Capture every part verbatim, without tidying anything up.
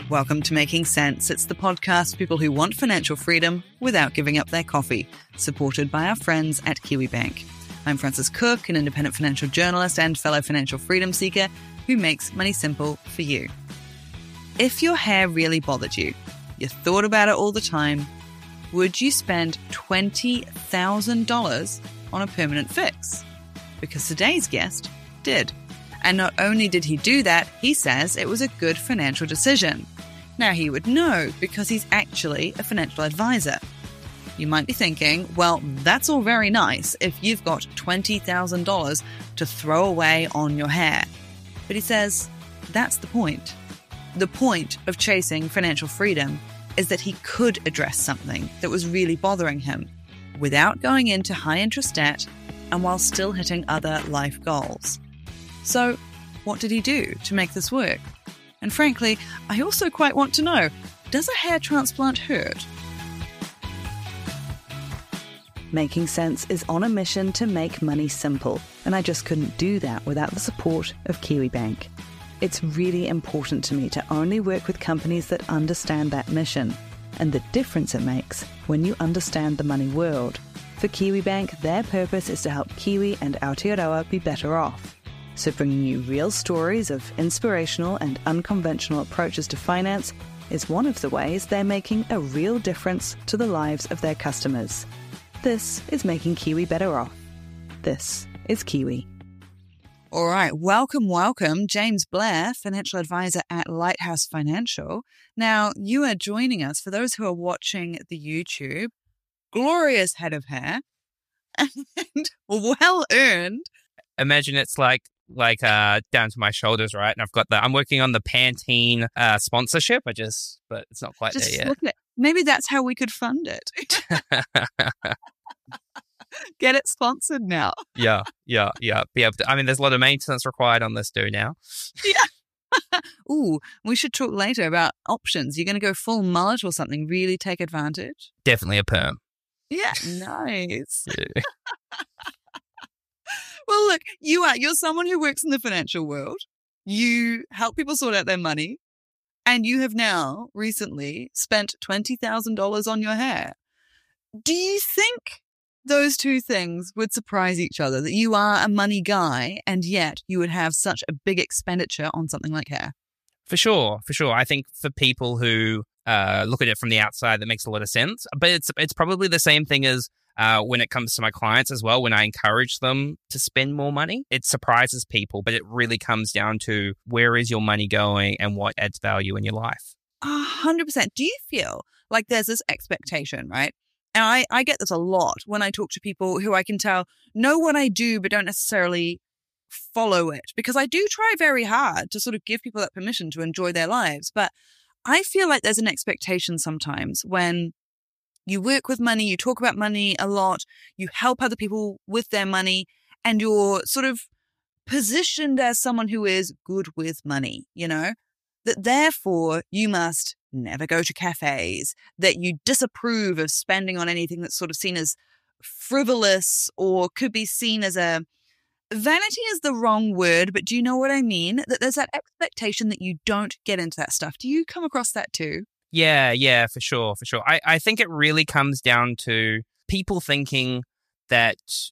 Welcome to Making Sense. It's the podcast for people who want financial freedom without giving up their coffee, supported by our friends at Kiwibank. I'm Frances Cook, an independent financial journalist and fellow financial freedom seeker who makes money simple for you. If your hair really bothered you, you thought about it all the time, would you spend twenty thousand dollars on a permanent fix? Because today's guest did. And not only did he do that, he says it was a good financial decision. Now, he would know because he's actually a financial advisor. You might be thinking, well, that's all very nice if you've got twenty thousand dollars to throw away on your hair. But he says that's the point. The point of chasing financial freedom is that he could address something that was really bothering him without going into high-interest debt and while still hitting other life goals. So, what did he do to make this work? And frankly, I also quite want to know, does a hair transplant hurt? Making Sense is on a mission to make money simple, and I just couldn't do that without the support of Kiwibank. It's really important to me to only work with companies that understand that mission and the difference it makes when you understand the money world. For Kiwibank, their purpose is to help Kiwi and Aotearoa be better off. So bringing you real stories of inspirational and unconventional approaches to finance is one of the ways they're making a real difference to the lives of their customers. This is making Kiwi better off. This is Kiwi. All right, welcome, welcome, James Blair, financial advisor at Lighthouse Financial. Now, you are joining us, for those who are watching the YouTube, glorious head of hair and well-earned. Imagine it's like like uh down to my shoulders, right? And I've got the I'm working on the Pantene uh sponsorship. I just but it's not quite just there yet. Look at it. Maybe that's how we could fund it. Get it sponsored now. yeah, yeah, yeah. Be able to, I mean, there's a lot of maintenance required on this do now. Yeah. Ooh, we should talk later about options. You're going to go full mullet or something, really take advantage? Definitely a perm. Yeah, nice. Yeah. Well, look, you are, you're someone who works in the financial world. You help people sort out their money. And you have now recently spent twenty thousand dollars on your hair. Do you think those two things would surprise each other? That you are a money guy and yet you would have such a big expenditure on something like hair? For sure, for sure. I think for people who uh, look at it from the outside, that makes a lot of sense. But it's it's probably the same thing as Uh, when it comes to my clients as well, when I encourage them to spend more money. It surprises people, but it really comes down to where is your money going and what adds value in your life. A hundred percent. Do you feel like there's this expectation, right? And I, I get this a lot when I talk to people who I can tell know what I do, but don't necessarily follow it, because I do try very hard to sort of give people that permission to enjoy their lives. But I feel like there's an expectation sometimes when you work with money, you talk about money a lot, you help other people with their money, and you're sort of positioned as someone who is good with money, you know, that therefore you must never go to cafes, that you disapprove of spending on anything that's sort of seen as frivolous or could be seen as a vanity is the wrong word, but do you know what I mean? That there's that expectation that you don't get into that stuff. Do you come across that too? Yeah, yeah, for sure, for sure. I, I think it really comes down to people thinking that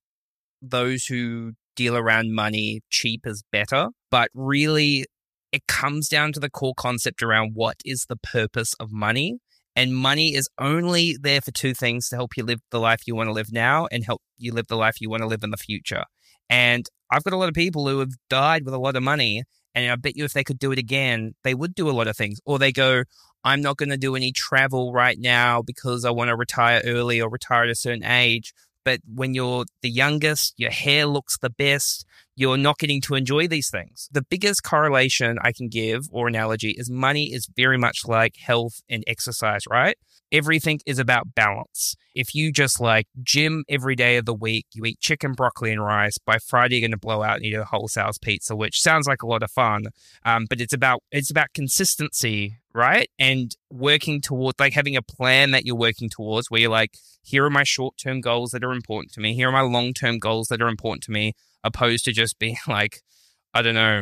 those who deal around money, cheap is better. But really, it comes down to the core concept around what is the purpose of money. And money is only there for two things: to help you live the life you want to live now and help you live the life you want to live in the future. And I've got a lot of people who have died with a lot of money. And I bet you if they could do it again, they would do a lot of things. Or they go, I'm not going to do any travel right now because I want to retire early or retire at a certain age. But when you're the youngest, your hair looks the best, you're not getting to enjoy these things. The biggest correlation I can give or analogy is money is very much like health and exercise, right? Everything is about balance. If you just like gym every day of the week, you eat chicken, broccoli, and rice, by Friday you're going to blow out and eat a whole sales pizza, which sounds like a lot of fun. Um, but it's about it's about consistency, right? And working towards, like having a plan that you're working towards, where you're like, here are my short-term goals that are important to me. Here are my long-term goals that are important to me, opposed to just being like, I don't know,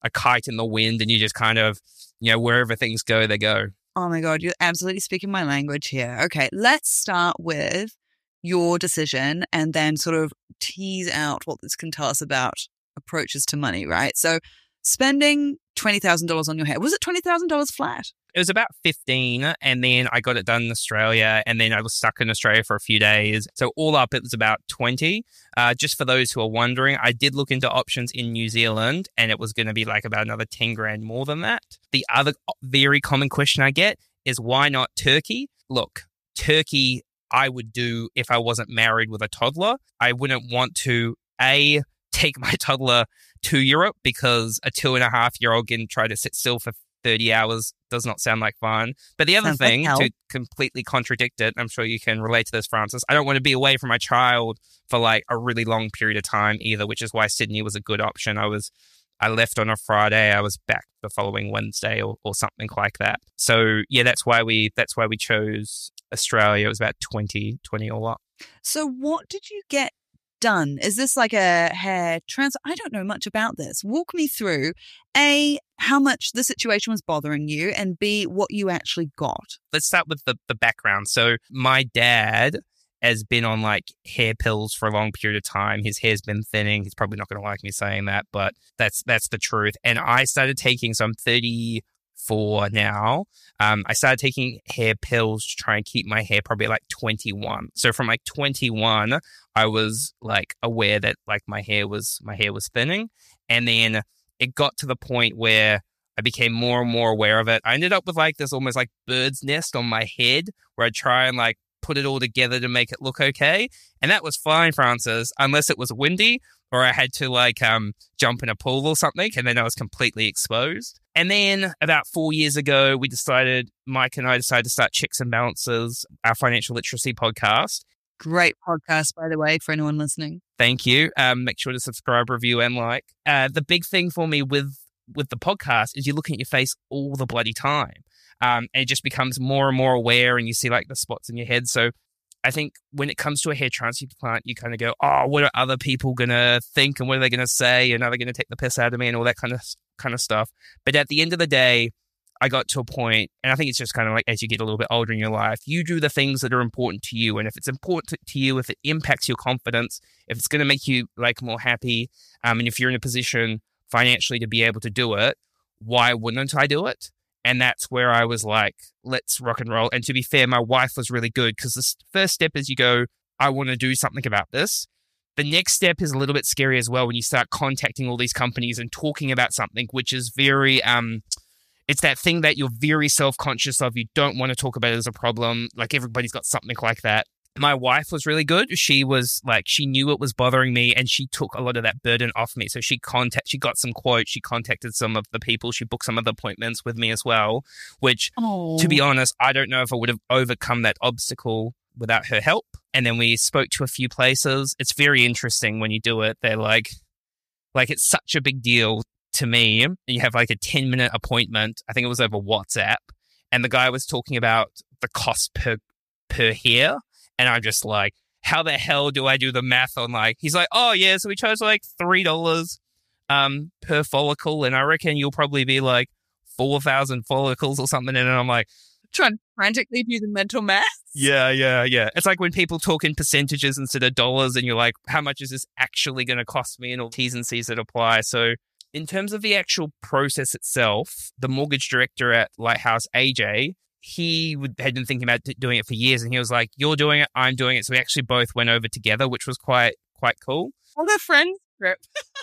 a kite in the wind and you just kind of, you know, wherever things go, they go. Oh my God, you're absolutely speaking my language here. Okay, let's start with your decision and then sort of tease out what this can tell us about approaches to money, right? So spending twenty thousand dollars on your hair, was it twenty thousand dollars flat? It was about fifteen, and then I got it done in Australia, and then I was stuck in Australia for a few days. So all up, it was about twenty. Uh, just for those who are wondering, I did look into options in New Zealand, and it was going to be like about another ten grand more than that. The other very common question I get is why not Turkey? Look, Turkey I would do if I wasn't married with a toddler. I wouldn't want to, A, take my toddler to Europe because a two and a half year old can try to sit still for thirty hours does not sound like fun. But the other Sounds thing, like to completely contradict it, I'm sure you can relate to this, Francis, I don't want to be away from my child for like a really long period of time either, which is why Sydney was a good option. I was, I left on a Friday, I was back the following Wednesday or, or something like that. So yeah, that's why we, that's why we chose Australia. It was about twenty, twenty all up. So what did you get done? Is this like a hair transfer? I don't know much about this. Walk me through, A, how much the situation was bothering you, and B, what you actually got. Let's start with the, the background. So my dad has been on like hair pills for a long period of time. His hair's been thinning. He's probably not going to like me saying that, but that's that's the truth. And I started taking, so I'm thirty-four now. Um, I started taking hair pills to try and keep my hair probably like twenty-one. So from like twenty-one, I was like aware that like my hair was my hair was thinning, and then it got to the point where I became more and more aware of it. I ended up with like this almost like bird's nest on my head where I'd try and like put it all together to make it look okay. And that was fine, Francis, unless it was windy or I had to like um jump in a pool or something, and then I was completely exposed. And then about four years ago, we decided, Mike and I decided to start Checks and Balances, our financial literacy podcast. Great podcast, by the way, for anyone listening. Thank you. Um, make sure to subscribe, review, and like. Uh, the big thing for me with with the podcast is you're looking at your face all the bloody time. Um, and it just becomes more and more aware, and you see like the spots in your head. So I think when it comes to a hair transplant, you kind of go, oh, what are other people going to think, and what are they going to say, and are they going to take the piss out of me, and all that kind of kind of stuff. But at the end of the day, I got to a point, and I think it's just kind of like as you get a little bit older in your life, you do the things that are important to you. And if it's important to you, if it impacts your confidence, if it's going to make you like more happy, um, and if you're in a position financially to be able to do it, why wouldn't I do it? And that's where I was like, let's rock and roll. And to be fair, my wife was really good because the first step is you go, I want to do something about this. The next step is a little bit scary as well when you start contacting all these companies and talking about something, which is very, um, it's that thing that you're very self-conscious of. You don't want to talk about it as a problem. Like everybody's got something like that. My wife was really good. She was like, she knew it was bothering me and she took a lot of that burden off me. So she contact, she got some quotes. She contacted some of the people. She booked some of the appointments with me as well, which Oh. to be honest, I don't know if I would have overcome that obstacle without her help. And then we spoke to a few places. It's very interesting when you do it. They're like, like it's such a big deal to me. You have like a ten minute appointment. I think it was over WhatsApp. And the guy was talking about the cost per, per hair. And I'm just like, how the hell do I do the math on like, he's like, oh yeah, so we chose like three dollars um, per follicle. And I reckon you'll probably be like four thousand follicles or something. And I'm like, Trying to frantically do the mental math. yeah, yeah, yeah. It's like when people talk in percentages instead of dollars and you're like, how much is this actually going to cost me, and all T's and C's that apply. So in terms of the actual process itself, the mortgage director at Lighthouse, A J, he would, had been thinking about d- doing it for years, and he was like, you're doing it, I'm doing it. So we actually both went over together, which was quite quite cool. On a friends trip.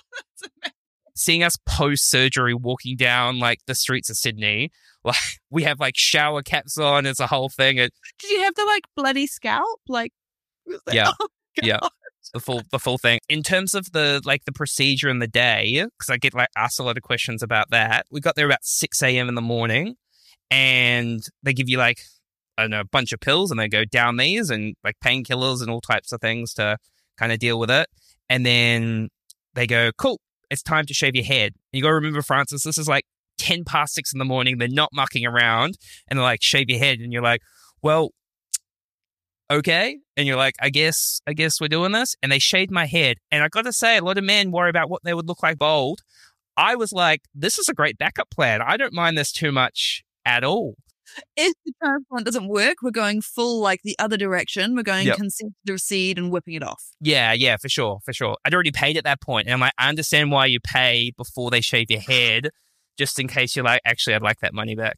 Seeing us post-surgery walking down like the streets of Sydney, like we have like shower caps on, it's a whole thing. It, Did you have the like bloody scalp? Like, was that- Yeah. oh, Yeah. God. the full the full thing. In terms of the like the procedure in the day, because I get like asked a lot of questions about that. We got there about six a.m. in the morning, and they give you like, I don't know, a bunch of pills, and they go down these and like painkillers and all types of things to kind of deal with it. And then they go, cool, it's time to shave your head. And you got to remember, Francis, this is like ten past six in the morning. They're not mucking around, and they're like, shave your head. And you're like, well, okay. And you're like, I guess, I guess we're doing this. And they shaved my head. And I got to say, a lot of men worry about what they would look like bald. I was like, this is a great backup plan. I don't mind this too much at all. If the transplant doesn't work, we're going full like the other direction. We're going Yep. consent to recede and whipping it off. Yeah, yeah, for sure, for sure. I'd already paid at that point, and I'm like, I understand why you pay before they shave your head, just in case you're like, actually, I'd like that money back.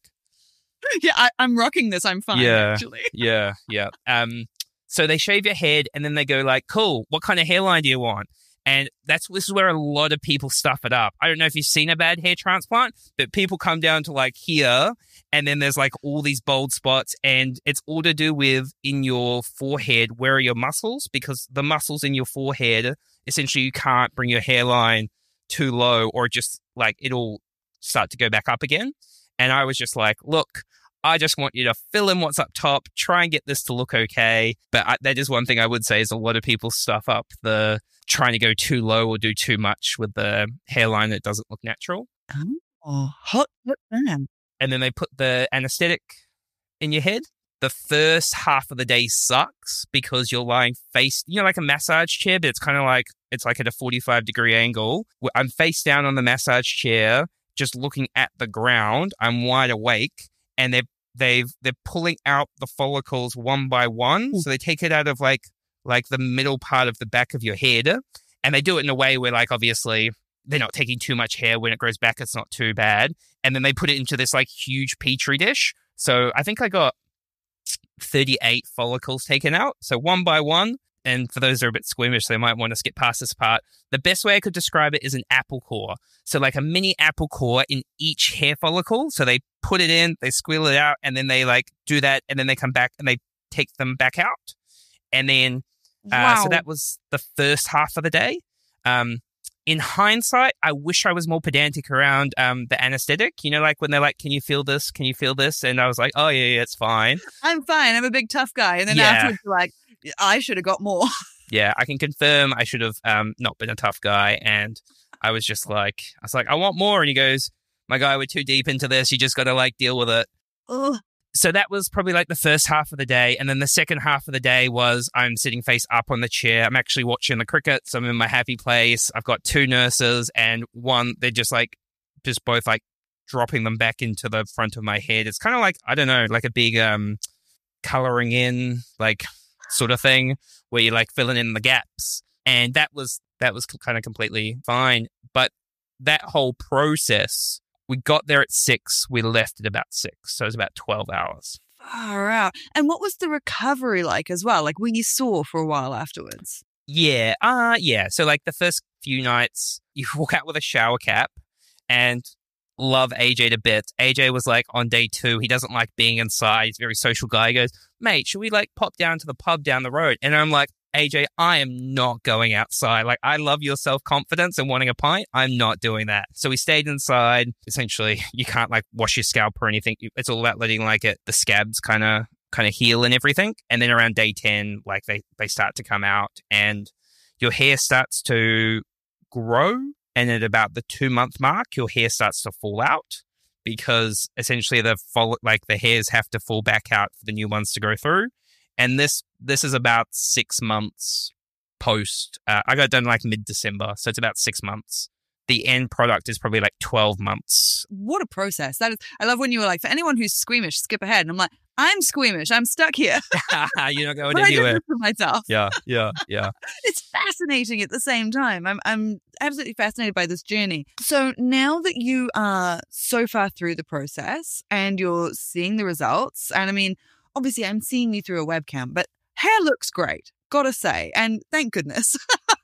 Yeah, I, I'm rocking this. I'm fine, Yeah. actually. Yeah, yeah. Um, so they shave your head, and then they go like, cool, what kind of hairline do you want? And that's this is where a lot of people stuff it up. I don't know if you've seen a bad hair transplant, but people come down to like here, and then there's like all these bald spots, and it's all to do with in your forehead, where are your muscles? Because the muscles in your forehead, essentially you can't bring your hairline too low, or just like it'll start to go back up again. And I was just like, look, I just want you to fill in what's up top, try and get this to look okay. But I, that is one thing I would say is a lot of people stuff up the trying to go too low or do too much with the hairline that doesn't look natural. Oh, hot, hot damn. And then they put the anesthetic in your head. The first half of the day sucks because you're lying face, you know, like a massage chair, but it's kind of like, it's like at a forty-five degree angle. I'm face down on the massage chair, just looking at the ground. I'm wide awake, and they're, they've, they're pulling out the follicles one by one. So they take it out of like, like the middle part of the back of your head. And they do it in a way where like, obviously they're not taking too much hair. When it grows back, it's not too bad. And then they put it into this like huge petri dish. So I think I got thirty-eight follicles taken out. So one by one. And for those that are a bit squeamish, they might want to skip past this part. The best way I could describe it is an apple core. So like a mini apple core in each hair follicle. So they put it in, they squeal it out, and then they like do that. And then they come back and they take them back out. And then Uh, Wow. so that was the first half of the day. Um, in hindsight, I wish I was more pedantic around um, the anesthetic. You know, like when they're like, can you feel this? Can you feel this? And I was like, oh, yeah, yeah, it's fine. I'm fine. I'm a big tough guy. And then Yeah. afterwards, you're like, I should have got more. Yeah, I can confirm I should have um, not been a tough guy. And I was just like, I was like, I want more. And he goes, my guy, we're too deep into this. You just got to like deal with it. Ugh. So that was probably like the first half of the day. And then the second half of the day was I'm sitting face up on the chair. I'm actually watching the cricket. So I'm in my happy place. I've got two nurses, and one, they're just like, just both like dropping them back into the front of my head. It's kind of like, I don't know, like a big um, coloring in, like sort of thing where you're like filling in the gaps. And that was, that was kind of completely fine. But that whole process, we got there at six. We left at about six. So it was about twelve hours. Far out. And what was the recovery like as well? Like, were you sore for a while afterwards? Yeah. Uh, yeah. So like the first few nights, you walk out with a shower cap, and love A J to bits. A J was like on day two, he doesn't like being inside. He's a very social guy. He goes, mate, should we like pop down to the pub down the road? And I'm like, A J, I am not going outside. Like, I love your self-confidence and wanting a pint. I'm not doing that. So we stayed inside. Essentially, you can't like wash your scalp or anything. It's all about letting like it, the scabs kind of kind of heal and everything. And then around day ten, like they, they start to come out, and your hair starts to grow. And at about the two month mark, your hair starts to fall out, because essentially the follow, like the hairs have to fall back out for the new ones to go through. And this this is about six months post. Uh, I got done like mid-December, so it's about six months. The end product is probably like twelve months. What a process. That is, I love when you were like, for anyone who's squeamish, skip ahead. And I'm like, I'm squeamish. I'm stuck here. You're not going But I did anywhere. this for myself. Yeah, yeah, yeah. It's fascinating at the same time. I'm I'm absolutely fascinated by this journey. So now that you are so far through the process and you're seeing the results, and I mean, obviously I'm seeing you through a webcam, but hair looks great, gotta say. And thank goodness.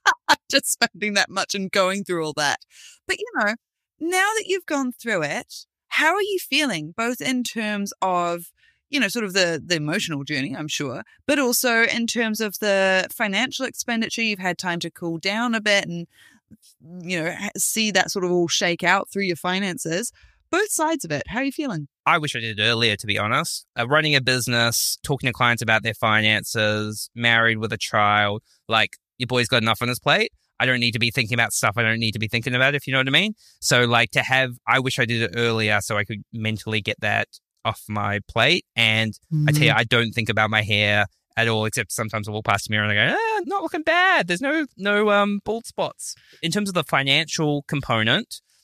Just spending that much and going through all that. But you know, now that you've gone through it, how are you feeling, both in terms of, you know, sort of the, the emotional journey, I'm sure, but also in terms of the financial expenditure? You've had time to cool down a bit and, you know, see that sort of all shake out through your finances. Both sides of it. How are you feeling? I wish I did it earlier, to be honest. Uh, running a business, talking to clients about their finances, married with a child, like, your boy's got enough on his plate. I don't need to be thinking about stuff I don't need to be thinking about, if you know what I mean. So like to have, I wish I did it earlier so I could mentally get that off my plate. And mm. I tell you, I don't think about my hair at all, except sometimes I walk past the mirror and I go, ah, not looking bad. There's no no um bald spots. In terms of the financial component,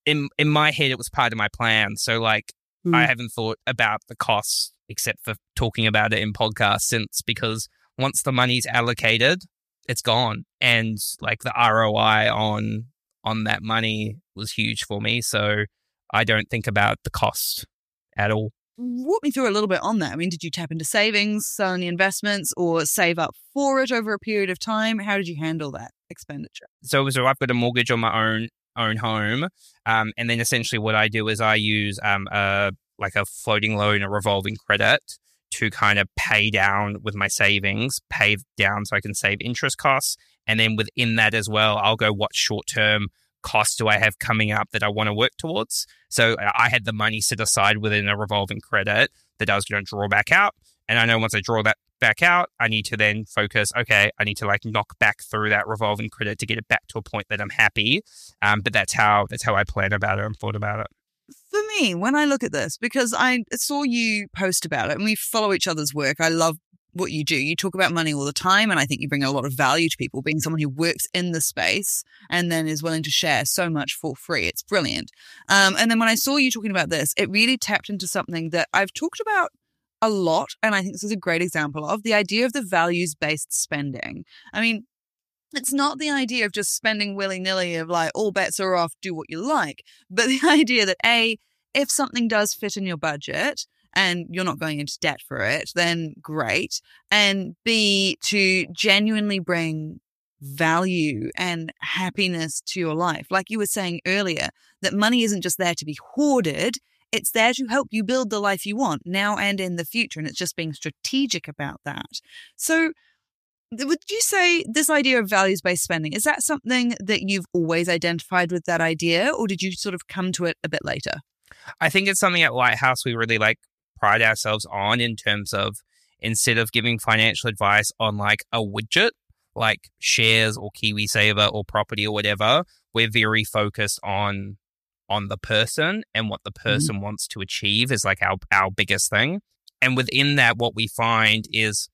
in in my head, it was part of my plan. So like, mm. I haven't thought about the costs except for talking about it in podcasts since, because once the money's allocated, it's gone. And like the R O I on on that money was huge for me. So I don't think about the cost at all. Walk me through a little bit on that. I mean, did you tap into savings, sell any investments, or save up for it over a period of time? How did you handle that expenditure? So, so I've got a mortgage on my own own home, um, and then essentially what I do is I use um, a like a floating loan, a revolving credit, to kind of pay down with my savings, pay down so I can save interest costs, and then within that as well, I'll go what short term costs do I have coming up that I want to work towards. So I had the money set aside within a revolving credit that I was going to draw back out. And I know once I draw that back out, I need to then focus, okay, I need to like knock back through that revolving credit to get it back to a point that I'm happy. Um, but that's how that's how I plan about it and thought about it. For me, when I look at this, because I saw you post about it and we follow each other's work, I love what you do. You talk about money all the time, and I think you bring a lot of value to people, being someone who works in the space and then is willing to share so much for free. It's brilliant. Um, and then when I saw you talking about this, it really tapped into something that I've talked about a lot, and I think this is a great example of the idea of the values-based spending. I mean, it's not the idea of just spending willy-nilly of like all bets are off, do what you like, but the idea that A, if something does fit in your budget, and you're not going into debt for it, then great. And B, to genuinely bring value and happiness to your life. Like you were saying earlier, that money isn't just there to be hoarded. It's there to help you build the life you want now and in the future. And it's just being strategic about that. So would you say this idea of values-based spending, is that something that you've always identified with that idea, or did you sort of come to it a bit later? I think it's something at Lighthouse we really like pride ourselves on, in terms of instead of giving financial advice on like a widget like shares or KiwiSaver or property or whatever, we're very focused on on the person and what the person mm-hmm. wants to achieve is like our our biggest thing. And within that, what we find is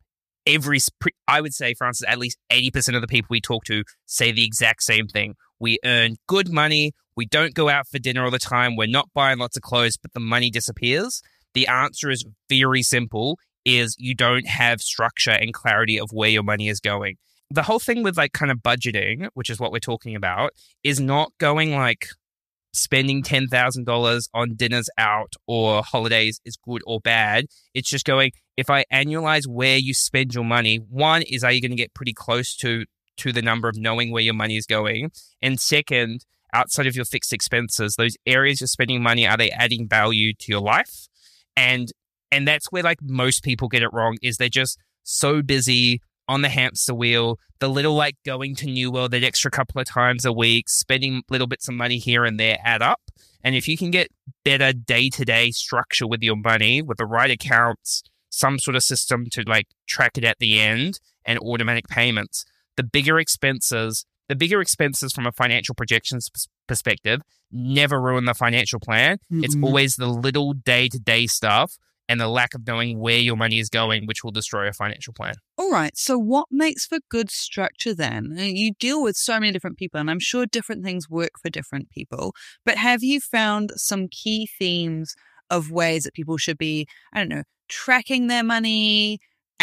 every I would say, Francis, at least eighty percent of the people we talk to say the exact same thing. We earn good money. We don't go out for dinner all the time. We're not buying lots of clothes, but the money disappears. The answer is very simple, is you don't have structure and clarity of where your money is going. The whole thing with like kind of budgeting, which is what we're talking about, is not going like spending ten thousand dollars on dinners out or holidays is good or bad. It's just going, if I annualize where you spend your money, one is, are you going to get pretty close to, to the number of knowing where your money is going? And second, outside of your fixed expenses, those areas you're spending money, are they adding value to your life? And and that's where like most people get it wrong, is they're just so busy on the hamster wheel, the little like going to New World that extra couple of times a week, spending little bits of money here and there add up. And if you can get better day-to-day structure with your money, with the right accounts, some sort of system to like track it at the end, and automatic payments, the bigger expenses, the bigger expenses from a financial projections perspective never ruin the financial plan. Mm-hmm. It's always the little day-to-day stuff and the lack of knowing where your money is going, which will destroy a financial plan. All right. So what makes for good structure then? You deal with so many different people, and I'm sure different things work for different people. But have you found some key themes of ways that people should be, I don't know, tracking their money,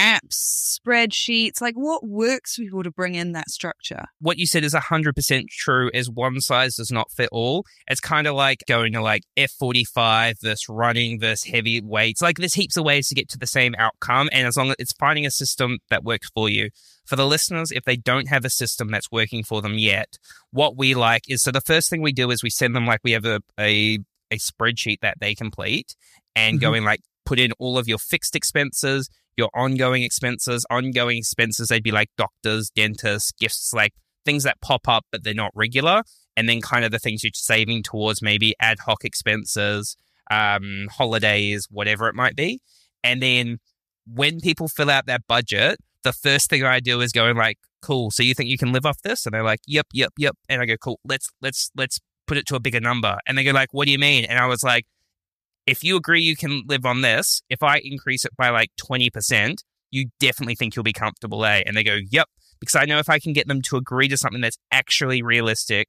apps, spreadsheets? Like, what works for people to bring in that structure? What you said is one hundred percent true, is one size does not fit all. It's kind of like going to like F forty-five versus running versus heavy weights. Like, there's heaps of ways to get to the same outcome, and as long as it's finding a system that works for you. For the listeners, if they don't have a system that's working for them yet, what we like is, so the first thing we do is we send them like we have a a, a spreadsheet that they complete, and mm-hmm. going like, put in all of your fixed expenses, your ongoing expenses. Ongoing expenses, they'd be like doctors, dentists, gifts, like things that pop up but they're not regular. And then kind of the things you're saving towards, maybe ad hoc expenses, um, holidays, whatever it might be. And then when people fill out that budget, the first thing I do is going like, cool, so you think you can live off this? And they're like, yep, yep, yep. And I go, cool, let's let's let's put it to a bigger number. And they go like, what do you mean? And I was like, if you agree you can live on this, if I increase it by like twenty percent, you definitely think you'll be comfortable, eh? And they go, yep. Because I know if I can get them to agree to something that's actually realistic,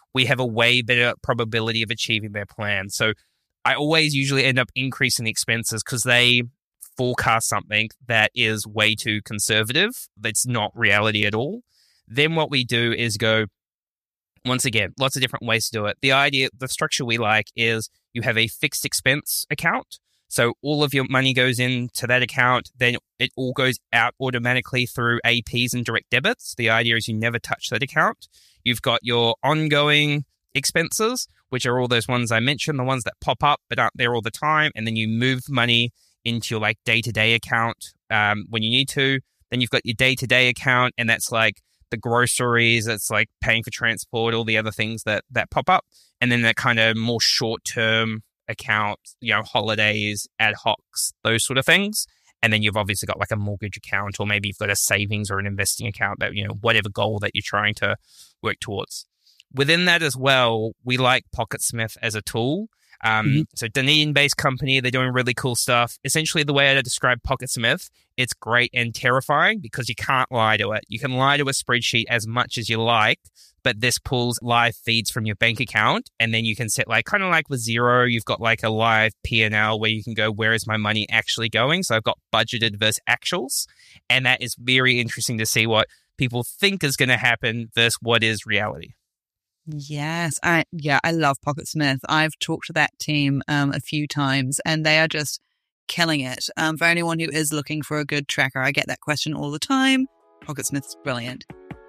we have a way better probability of achieving their plan. So I always usually end up increasing the expenses because they forecast something that is way too conservative. That's not reality at all. Then what we do is go, once again, lots of different ways to do it. The idea, the structure we like is you have a fixed expense account. So all of your money goes into that account. Then it all goes out automatically through A Ps and direct debits. The idea is you never touch that account. You've got your ongoing expenses, which are all those ones I mentioned, the ones that pop up but aren't there all the time. And then you move money into your like day-to-day account um, when you need to. Then you've got your day-to-day account, and that's like the groceries, it's like paying for transport, all the other things that that pop up. And then that kind of more short-term account, you know, holidays, ad hocs, those sort of things. And then you've obviously got like a mortgage account, or maybe you've got a savings or an investing account that, you know, whatever goal that you're trying to work towards. Within that as well, we like Pocketsmith as a tool. Um, mm-hmm. So Dunedin-based company, they're doing really cool stuff. Essentially, the way I describe Pocketsmith, it's great and terrifying because you can't lie to it. You can lie to a spreadsheet as much as you like, but this pulls live feeds from your bank account, and then you can set like, kind of like with Xero, you've got like a live P and L where you can go, where is my money actually going? So I've got budgeted versus actuals, and that is very interesting to see what people think is going to happen versus what is reality. Yes, I yeah, I love Pocketsmith. I've talked to that team um, a few times, and they are just killing it. Um, for anyone who is looking for a good tracker, I get that question all the time. Pocketsmith's brilliant.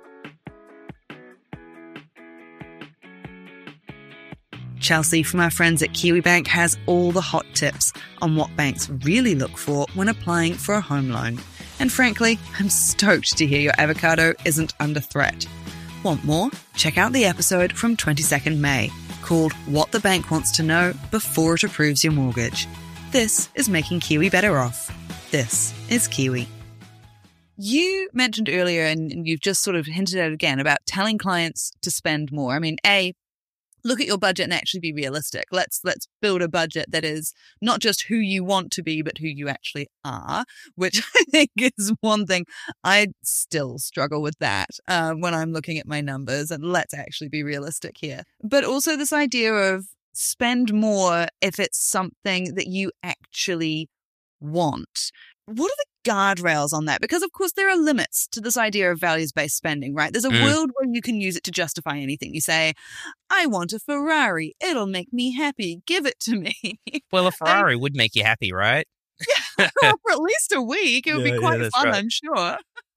Chelsea from our friends at Kiwibank has all the hot tips on what banks really look for when applying for a home loan. And frankly, I'm stoked to hear your avocado isn't under threat. Want more? Check out the episode from twenty-second May called What the Bank Wants to Know Before It Approves Your Mortgage. This is making Kiwi better off. This is Kiwi. You mentioned earlier, and you've just sort of hinted at it again, about telling clients to spend more. I mean, A, look at your budget and actually be realistic. Let's let's build a budget that is not just who you want to be, but who you actually are, which I think is one thing I still struggle with that uh, when I'm looking at my numbers. And let's actually be realistic here. But also this idea of spend more if it's something that you actually want. What are the guardrails on that? Because, of course, there are limits to this idea of values-based spending, right? There's a mm. world where you can use it to justify anything. You say, I want a Ferrari. It'll make me happy. Give it to me. Well, a Ferrari I, would make you happy, right? Yeah, well, for at least a week. It would yeah, be quite yeah, fun, right. I'm sure.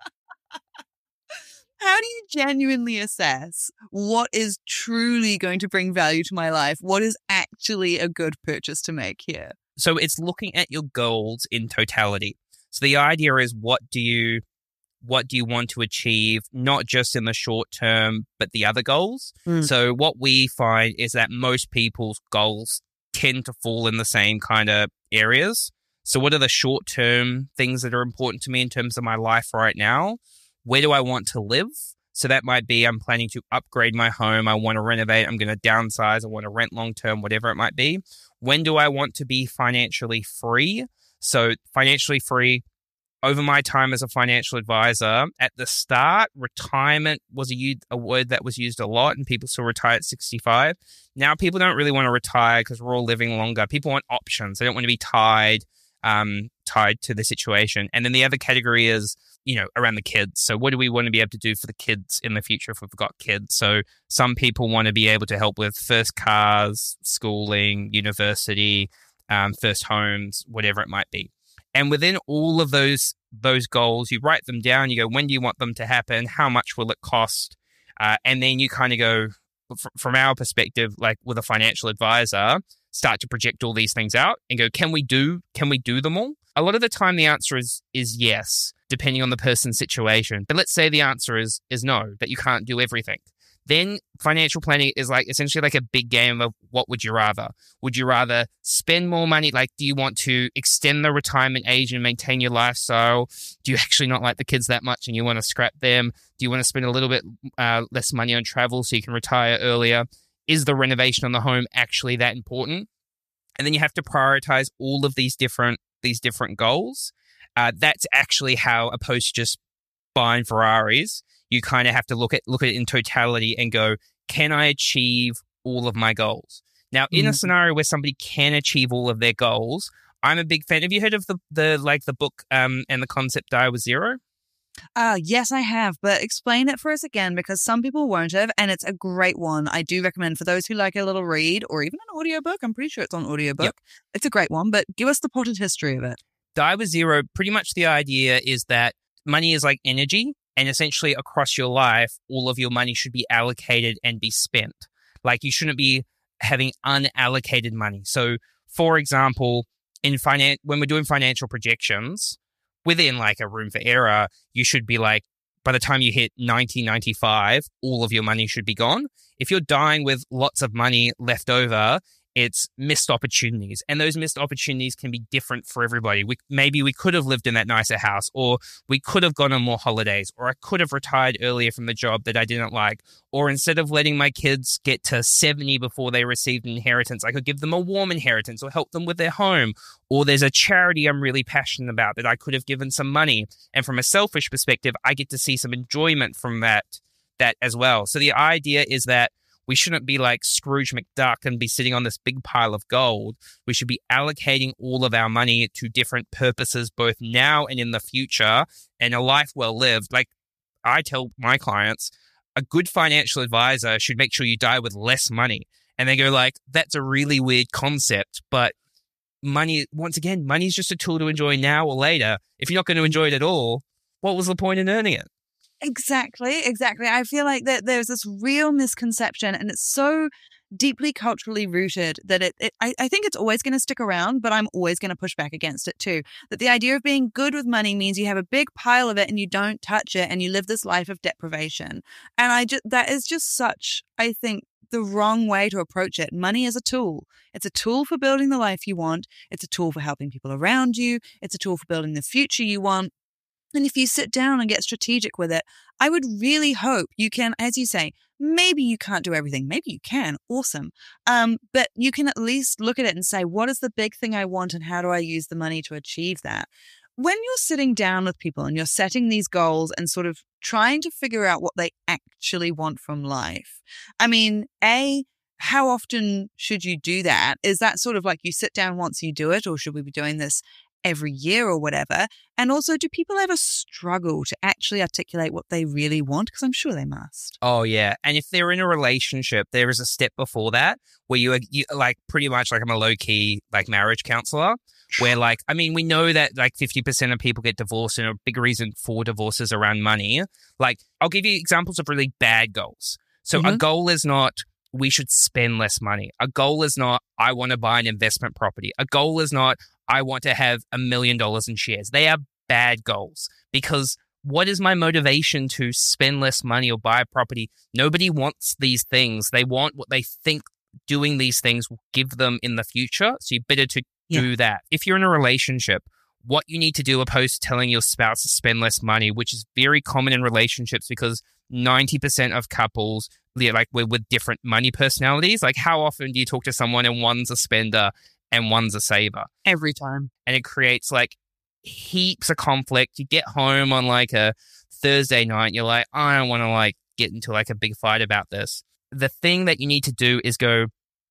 How do you genuinely assess what is truly going to bring value to my life? What is actually a good purchase to make here? So it's looking at your goals in totality. So the idea is, what do you what do you want to achieve, not just in the short term, but the other goals? Mm. So what we find is that most people's goals tend to fall in the same kind of areas. So what are the short term things that are important to me in terms of my life right now? Where do I want to live? So that might be, I'm planning to upgrade my home. I want to renovate. I'm going to downsize. I want to rent long term, whatever it might be. When do I want to be financially free? So financially free, over my time as a financial advisor, at the start, retirement was a, a word that was used a lot, and people still retire at sixty-five. Now people don't really want to retire because we're all living longer. People want options. They don't want to be tied, um, tied to the situation. And then the other category is, you know, around the kids. So what do we want to be able to do for the kids in the future if we've got kids? So some people want to be able to help with first cars, schooling, university, um, first homes, whatever it might be. And within all of those those goals, you write them down. You go, when do you want them to happen? How much will it cost? Uh, and then you kind of go, f- from our perspective, like with a financial advisor, start to project all these things out and go, can we do can we do them all? A lot of the time, the answer is is yes, depending on the person's situation. But let's say the answer is is no, that you can't do everything. Then financial planning is like essentially like a big game of what would you rather? Would you rather spend more money? Like, do you want to extend the retirement age and maintain your lifestyle? Do you actually not like the kids that much and you want to scrap them? Do you want to spend a little bit uh, less money on travel so you can retire earlier? Is the renovation on the home actually that important? And then you have to prioritize all of these different these different goals. Uh, that's actually how, opposed to just buying Ferraris, you kind of have to look at look at it in totality and go, can I achieve all of my goals? Now, in Mm. a scenario where somebody can achieve all of their goals, I'm a big fan. Have you heard of the, the like the book um, and the concept Die with Zero? Uh, yes, I have, but explain it for us again because some people won't have, and it's a great one. I do recommend for those who like a little read or even an audiobook. I'm pretty sure it's on audiobook. Yep. It's a great one, but give us the potted history of it. Die with Zero, pretty much the idea is that money is like energy, and essentially across your life, all of your money should be allocated and be spent. Like you shouldn't be having unallocated money. So, for example, in finan- when we're doing financial projections, within like a room for error, you should be like, by the time you hit ninety, ninety-five, all of your money should be gone. If you're dying with lots of money left over, it's missed opportunities. And those missed opportunities can be different for everybody. We, maybe we could have lived in that nicer house, or we could have gone on more holidays, or I could have retired earlier from the job that I didn't like. Or instead of letting my kids get to seventy before they received an inheritance, I could give them a warm inheritance or help them with their home. Or there's a charity I'm really passionate about that I could have given some money. And from a selfish perspective, I get to see some enjoyment from that, that as well. So the idea is that we shouldn't be like Scrooge McDuck and be sitting on this big pile of gold. We should be allocating all of our money to different purposes, both now and in the future, and a life well lived. Like I tell my clients, a good financial advisor should make sure you die with less money. And they go like, that's a really weird concept, but money, once again, money is just a tool to enjoy now or later. If you're not going to enjoy it at all, what was the point in earning it? Exactly, exactly. I feel like that there's this real misconception, and it's so deeply culturally rooted that it, it I, I think it's always going to stick around, but I'm always going to push back against it too. That the idea of being good with money means you have a big pile of it and you don't touch it and you live this life of deprivation. And I just, that is just such, I think, the wrong way to approach it. Money is a tool. It's a tool for building the life you want. It's a tool for helping people around you. It's a tool for building the future you want. And if you sit down and get strategic with it, I would really hope you can, as you say, maybe you can't do everything. Maybe you can. Awesome. Um, but you can at least look at it and say, what is the big thing I want and how do I use the money to achieve that? When you're sitting down with people and you're setting these goals and sort of trying to figure out what they actually want from life, I mean, A, how often should you do that? Is that sort of like you sit down once you do it, or should we be doing this every year or whatever? And also, do people ever struggle to actually articulate what they really want? Because I'm sure they must. Oh, yeah. And if they're in a relationship, there is a step before that where you are you, like pretty much like I'm a low key like marriage counselor where like, I mean, we know that like fifty percent of people get divorced, and a big reason for divorces around money. Like I'll give you examples of really bad goals. So mm-hmm. a goal is not we should spend less money. A goal is not I want to buy an investment property. A goal is not I want to have a million dollars in shares. They are bad goals because what is my motivation to spend less money or buy a property? Nobody wants these things. They want what they think doing these things will give them in the future. So you better to yeah. do that. If you're in a relationship, what you need to do opposed to telling your spouse to spend less money, which is very common in relationships because ninety percent of couples, like we're with different money personalities. Like how often do you talk to someone and one's a spender and one's a saver? Every time. And it creates like heaps of conflict. You get home on like a Thursday night and you're like, I don't want to like get into like a big fight about this. The thing that you need to do is go,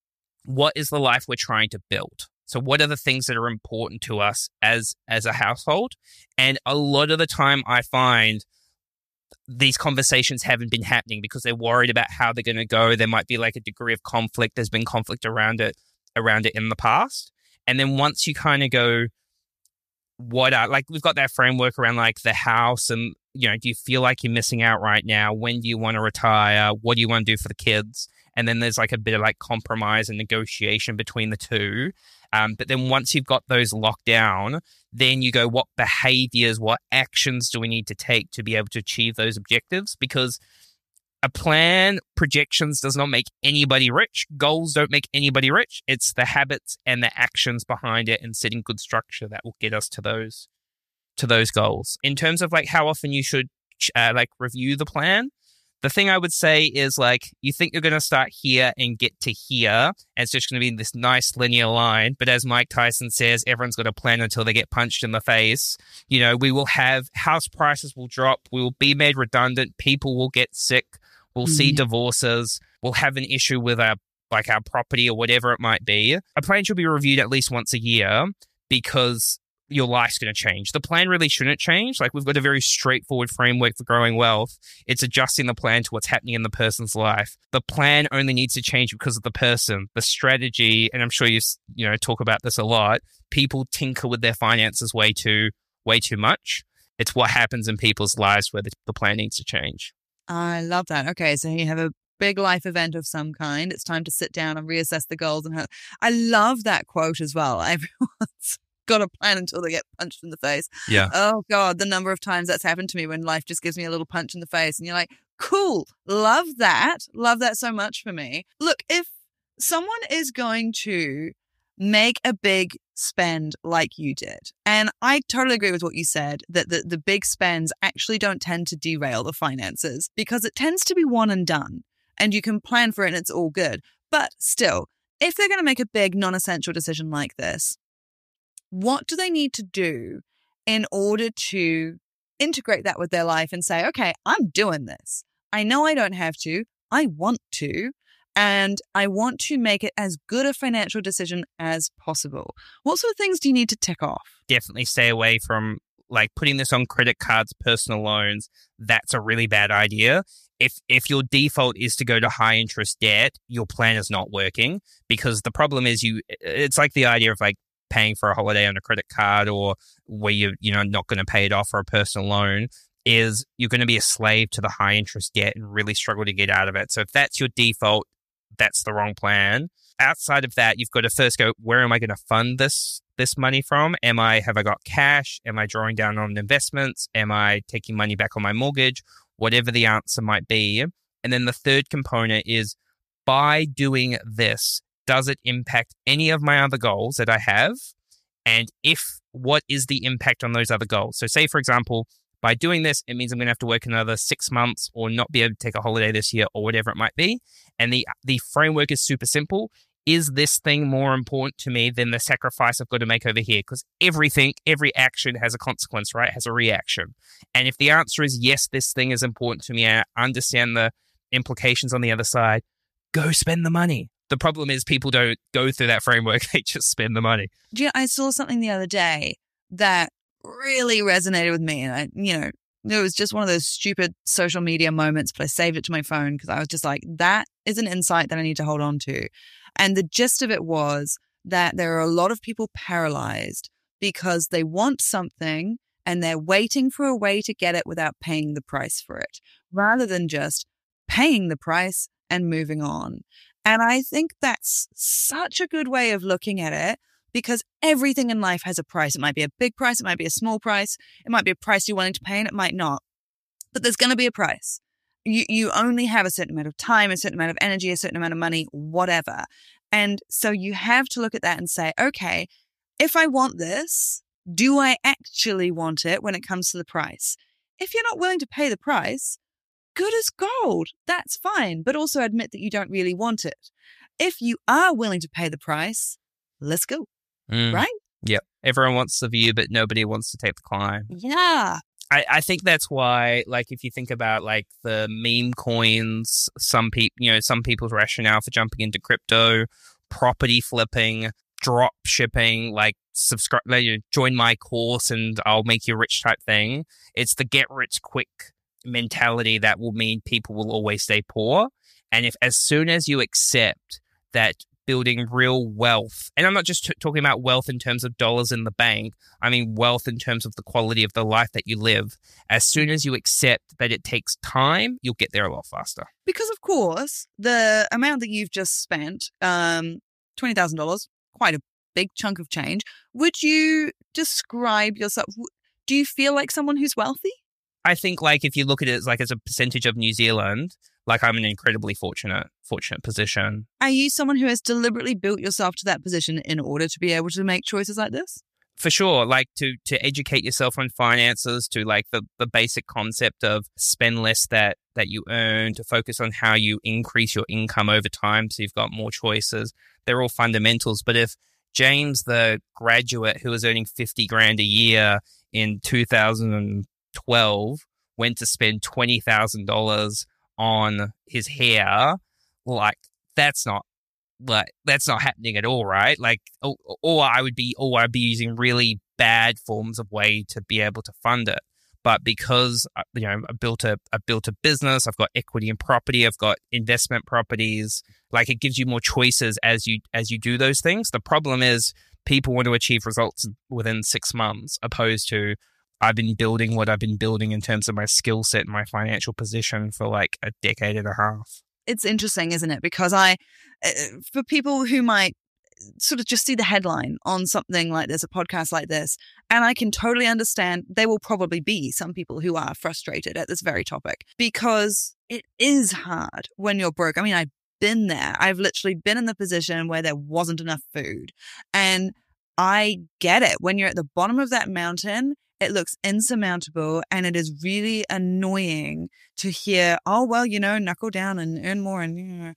what is the life we're trying to build? So what are the things that are important to us as as a household? And a lot of the time I find these conversations haven't been happening because they're worried about how they're going to go. There might be like a degree of conflict. There's been conflict around it around it in the past. And then once you kind of go, what are, like we've got that framework around like the house and, you know, do you feel like you're missing out right now? When do you want to retire? What do you want to do for the kids? And then there's like a bit of like compromise and negotiation between the two. Um, but then once you've got those locked down, then you go, what behaviors, what actions do we need to take to be able to achieve those objectives? Because a plan, projections does not make anybody rich. Goals don't make anybody rich. It's the habits and the actions behind it and setting good structure that will get us to those to those goals. In terms of like how often you should uh, like review the plan, the thing I would say is like you think you're going to start here and get to here, and it's just going to be this nice linear line. But as Mike Tyson says, everyone's got a plan until they get punched in the face. You know, we will have house prices will drop. We will be made redundant. People will get sick. We'll mm-hmm. see divorces. we'll have an issue with our like our property or whatever it might be. A plan should be reviewed at least once a year because your life's going to change. The plan really shouldn't change. Like we've got a very straightforward framework for growing wealth. It's adjusting the plan to what's happening in the person's life. The plan only needs to change because of the person, the strategy. And I'm sure you you know talk about this a lot. People tinker with their finances way too way too much. It's what happens in people's lives where the, the plan needs to change. I love that. Okay, so you have a big life event of some kind. It's time to sit down and reassess the goals. And how, I love that quote as well. Everyone's got a plan until they get punched in the face. Yeah. Oh God, the number of times that's happened to me when life just gives me a little punch in the face and you're like, cool, love that. Love that so much for me. Look, if someone is going to make a big spend like you did, and I totally agree with what you said, that the, the big spends actually don't tend to derail the finances because it tends to be one and done and you can plan for it and it's all good. But still, if they're going to make a big non-essential decision like this, what do they need to do in order to integrate that with their life and say, okay, I'm doing this. I know I don't have to. I want to. And I want to make it as good a financial decision as possible. What sort of things do you need to tick off? Definitely stay away from like putting this on credit cards, personal loans. That's a really bad idea. If if your default is to go to high interest debt, your plan is not working because the problem is you. It's like the idea of like paying for a holiday on a credit card or where you you know not going to pay it off for a personal loan. Is you're going to be a slave to the high interest debt and really struggle to get out of it. So if that's your default, that's the wrong plan. Outside of that, you've got to first go, where am I going to fund this this money from? Am I have I got cash? Am I drawing down on investments? Am I taking money back on my mortgage? Whatever the answer might be. And then the third component is, by doing this, does it impact any of my other goals that I have? And if, what is the impact on those other goals? So say, for example, by doing this, it means I'm going to have to work another six months or not be able to take a holiday this year or whatever it might be. And the the framework is super simple. Is this thing more important to me than the sacrifice I've got to make over here? Because everything, every action has a consequence, right? Has a reaction. And if the answer is yes, this thing is important to me, I understand the implications on the other side, go spend the money. The problem is people don't go through that framework. They just spend the money. Yeah, I saw something the other day that really resonated with me. And I, you know, it was just one of those stupid social media moments, but I saved it to my phone because I was just like, that is an insight that I need to hold on to. And the gist of it was that there are a lot of people paralyzed because they want something and they're waiting for a way to get it without paying the price for it, rather than just paying the price and moving on. And I think that's such a good way of looking at it, because everything in life has a price. It might be a big price. It might be a small price. It might be a price you're willing to pay and it might not. But there's going to be a price. You you only have a certain amount of time, a certain amount of energy, a certain amount of money, whatever. And so you have to look at that and say, okay, if I want this, do I actually want it when it comes to the price? If you're not willing to pay the price, good as gold. That's fine. But also admit that you don't really want it. If you are willing to pay the price, let's go. Mm. Right? Yep. Everyone wants the view, but nobody wants to take the climb. Yeah. I, I think that's why, like, if you think about like the meme coins, some people, you know, some people's rationale for jumping into crypto, property flipping, drop shipping, like subscribe, like, you know, join my course and I'll make you rich type thing. It's the get rich quick mentality that will mean people will always stay poor. And if as soon as you accept that building real wealth, and I'm not just t- talking about wealth in terms of dollars in the bank, I mean wealth in terms of the quality of the life that you live. As soon as you accept that it takes time, you'll get there a lot faster. Because of course, the amount that you've just spent, um, twenty thousand dollars, quite a big chunk of change. Would you describe yourself, do you feel like someone who's wealthy? I think like if you look at it as like as a percentage of New Zealand, like I'm in an incredibly fortunate, fortunate position. Are you someone who has deliberately built yourself to that position in order to be able to make choices like this? For sure. Like to, to educate yourself on finances, to like the, the basic concept of spend less that, that you earn, to focus on how you increase your income over time so you've got more choices. They're all fundamentals. But if James, the graduate who was earning fifty grand a year in two thousand twelve, went to spend twenty thousand dollars on his hair, like that's not like that's not happening at all, right? Like, or, or I would be, or I'd be using really bad forms of way to be able to fund it. But because you know, I built a, I built a business, I've got equity in property, I've got investment properties. Like, it gives you more choices as you as you do those things. The problem is people want to achieve results within six months, opposed to I've been building what I've been building in terms of my skill set and my financial position for like a decade and a half. It's interesting, isn't it? Because I, for people who might sort of just see the headline on something like this, a podcast like this, and I can totally understand there will probably be some people who are frustrated at this very topic because it is hard when you're broke. I mean, I've been there. I've literally been in the position where there wasn't enough food. And I get it. When you're at the bottom of that mountain, it looks insurmountable, and it is really annoying to hear, oh, well, you know, knuckle down and earn more. And, you know.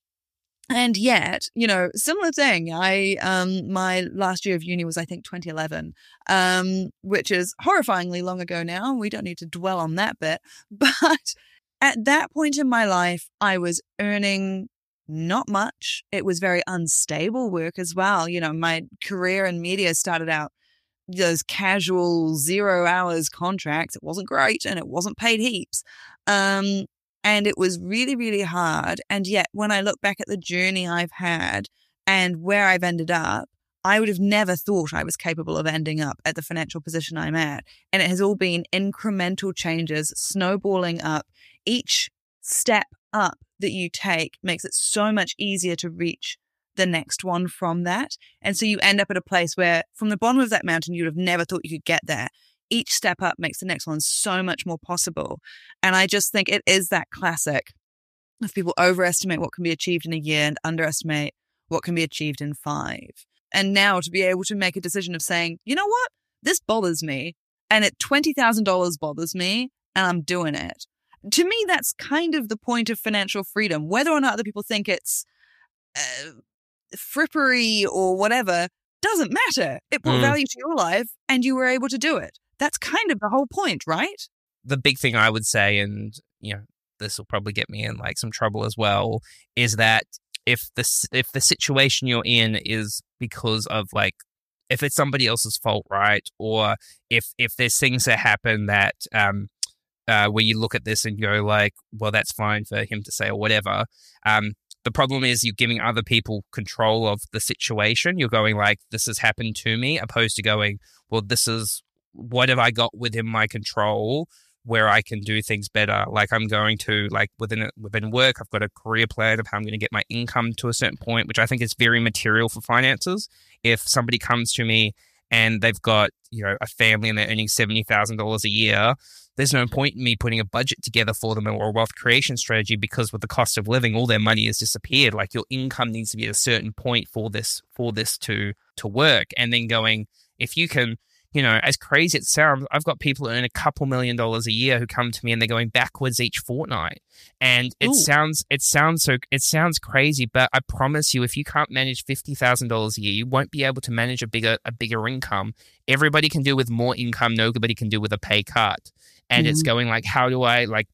And yet, you know, similar thing. I, um, my last year of uni was, I think, twenty eleven, um, which is horrifyingly long ago now. We don't need to dwell on that bit. But at that point in my life, I was earning not much. It was very unstable work as well. You know, my career in media started out those casual zero hours contracts. It wasn't great and it wasn't paid heaps. Um, and it was really, really hard. And yet when I look back at the journey I've had and where I've ended up, I would have never thought I was capable of ending up at the financial position I'm at. And it has all been incremental changes, snowballing up. Each step up that you take makes it so much easier to reach the next one from that. And so you end up at a place where from the bottom of that mountain, you'd have never thought you could get there. Each step up makes the next one so much more possible. And I just think it is that classic of people overestimate what can be achieved in a year and underestimate what can be achieved in five. And now to be able to make a decision of saying, you know what, this bothers me, and at twenty thousand dollars bothers me, and I'm doing it. To me, that's kind of the point of financial freedom. Whether or not other people think it's uh, frippery or whatever, doesn't matter. It brought mm. value to your life and you were able to do it. That's kind of the whole point, right? The big thing I would say, and you know, this will probably get me in like some trouble as well, is that if the if the situation you're in is because of like, if it's somebody else's fault, right? Or if if there's things that happen that um uh, where you look at this and go like, well, that's fine for him to say or whatever. Um, the problem is you're giving other people control of the situation. You're going like, this has happened to me, opposed to going, well, this is what have I got within my control where I can do things better. Like I'm going to like within within work, I've got a career plan of how I'm going to get my income to a certain point, which I think is very material for finances. If somebody comes to me and they've got, you know, a family and they're earning seventy thousand dollars a year, there's no point in me putting a budget together for them or a wealth creation strategy, because with the cost of living, all their money has disappeared. Like your income needs to be at a certain point for this, for this to, to work. And then going, if you can, you know, as crazy as it sounds, I've got people who earn a couple million dollars a year who come to me and they're going backwards each fortnight. And it Ooh. sounds, it sounds so, it sounds crazy, but I promise you, if you can't manage fifty thousand dollars a year, you won't be able to manage a bigger, a bigger income. Everybody can do with more income. Nobody can do with a pay cut. And mm-hmm. it's going like, how do I like,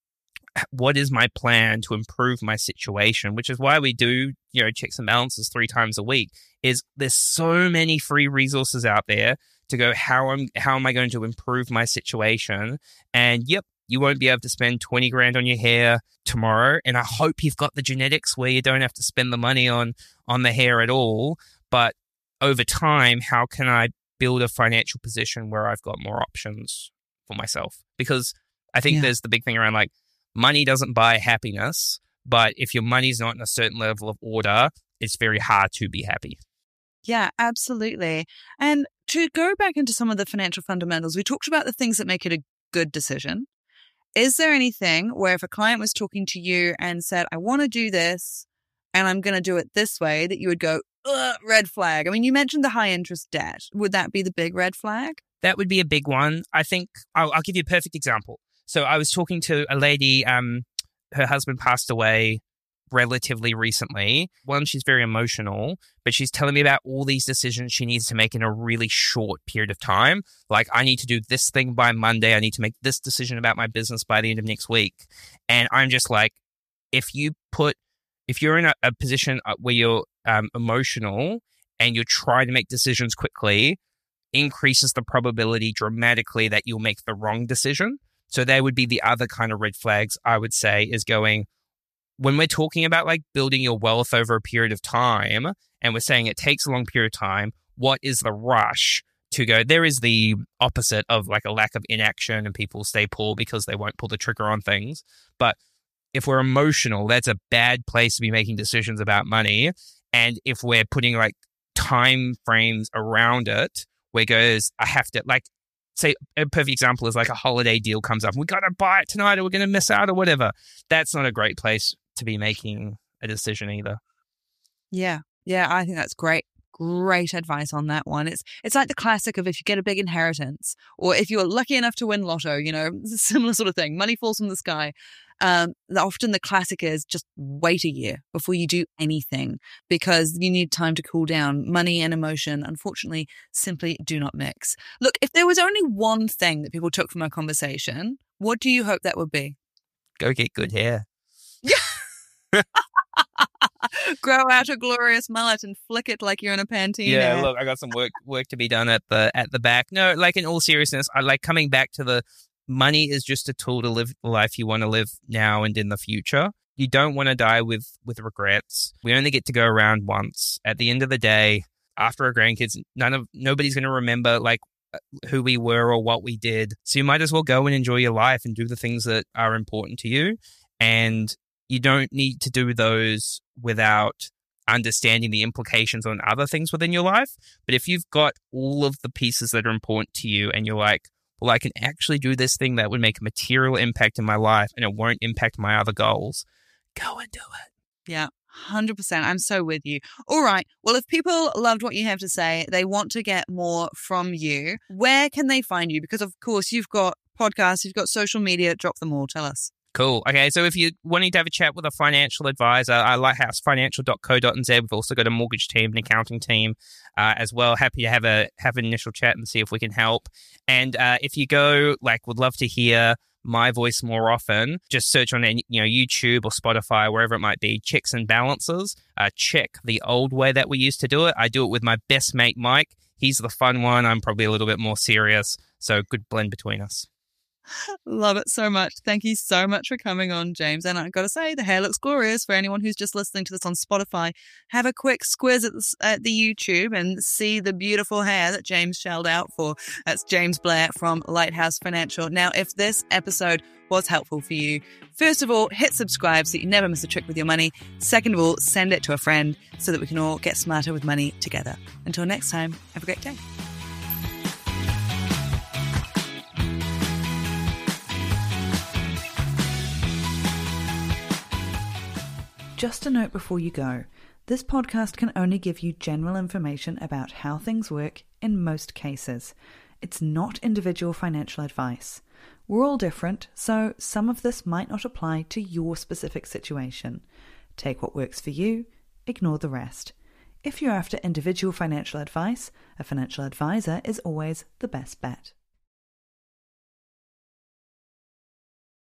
what is my plan to improve my situation? Which is why we do, you know, checks and balances three times a week. Is there's so many free resources out there to go, how am how am I going to improve my situation? And yep, you won't be able to spend twenty grand on your hair tomorrow. And I hope you've got the genetics where you don't have to spend the money on on the hair at all. But over time, how can I build a financial position where I've got more options for myself? Because I think yeah. there's the big thing around like money doesn't buy happiness, but if your money's not in a certain level of order, it's very hard to be happy. Yeah, absolutely. And to go back into some of the financial fundamentals, we talked about the things that make it a good decision. Is there anything where if a client was talking to you and said, I want to do this and I'm going to do it this way, that you would go, ugh, red flag? I mean, you mentioned the high interest debt. Would that be the big red flag? That would be a big one. I think I'll, I'll give you a perfect example. So I was talking to a lady, um, her husband passed away relatively recently. One, she's very emotional, but she's telling me about all these decisions she needs to make in a really short period of time. Like, I need to do this thing by Monday. I need to make this decision about my business by the end of next week. And I'm just like, if you put if you're in a, a position where you're um, emotional and you're trying to make decisions quickly, increases the probability dramatically that you'll make the wrong decision. So there would be the other kind of red flags I would say is going, when we're talking about like building your wealth over a period of time, and we're saying it takes a long period of time, what is the rush to go? There is the opposite of like a lack of inaction and people stay poor because they won't pull the trigger on things. But if we're emotional, that's a bad place to be making decisions about money. And if we're putting like time frames around it, where it goes, I have to, like, say a perfect example is like a holiday deal comes up. We got to buy it tonight or we're going to miss out or whatever. That's not a great place to be making a decision either. Yeah. Yeah. I think that's great. Great advice on that one. It's it's like the classic of if you get a big inheritance or if you're lucky enough to win lotto, you know, it's a similar sort of thing. Money falls from the sky. Um, often the classic is just wait a year before you do anything because you need time to cool down. Money and emotion, unfortunately, simply do not mix. Look, if there was only one thing that people took from our conversation, what do you hope that would be? Go get good hair. Grow out a glorious mullet and flick it like you're in a Pantene. Yeah, ad. look, I got some work work to be done at the at the back. No, like in all seriousness, I like coming back to the money is just a tool to live the life you want to live now and in the future. You don't want to die with with regrets. We only get to go around once. At the end of the day, after our grandkids, none of nobody's going to remember like who we were or what we did. So you might as well go and enjoy your life and do the things that are important to you. And you don't need to do those without understanding the implications on other things within your life. But if you've got all of the pieces that are important to you and you're like, well, I can actually do this thing that would make a material impact in my life and it won't impact my other goals, go and do it. Yeah, one hundred percent. I'm so with you. All right. Well, if people loved what you have to say, they want to get more from you, where can they find you? Because, of course, you've got podcasts, you've got social media. Drop them all. Tell us. Cool. Okay, so if you're wanting to have a chat with a financial advisor, uh, lighthouse financial dot co dot n z. We've also got a mortgage team, an accounting team uh, as well. Happy to have a have an initial chat and see if we can help. And uh, if you go, like, would love to hear my voice more often, just search on you know YouTube or Spotify, wherever it might be, Checks and Balances. Uh, check the old way that we used to do it. I do it with my best mate, Mike. He's the fun one. I'm probably a little bit more serious. So good blend between us. Love it so much. Thank you so much for coming on, James. And I've got to say, the hair looks glorious. For anyone who's just listening to this on Spotify, have a quick squiz at the, at the YouTube and see the beautiful hair that James shelled out for. That's James Blair from Lighthouse Financial. Now, if this episode was helpful for you, first of all, hit subscribe so you never miss a trick with your money. Second of all, send it to a friend so that we can all get smarter with money together. Until next time, have a great day. Just a note before you go, this podcast can only give you general information about how things work in most cases. It's not individual financial advice. We're all different, so some of this might not apply to your specific situation. Take what works for you, ignore the rest. If you're after individual financial advice, a financial advisor is always the best bet.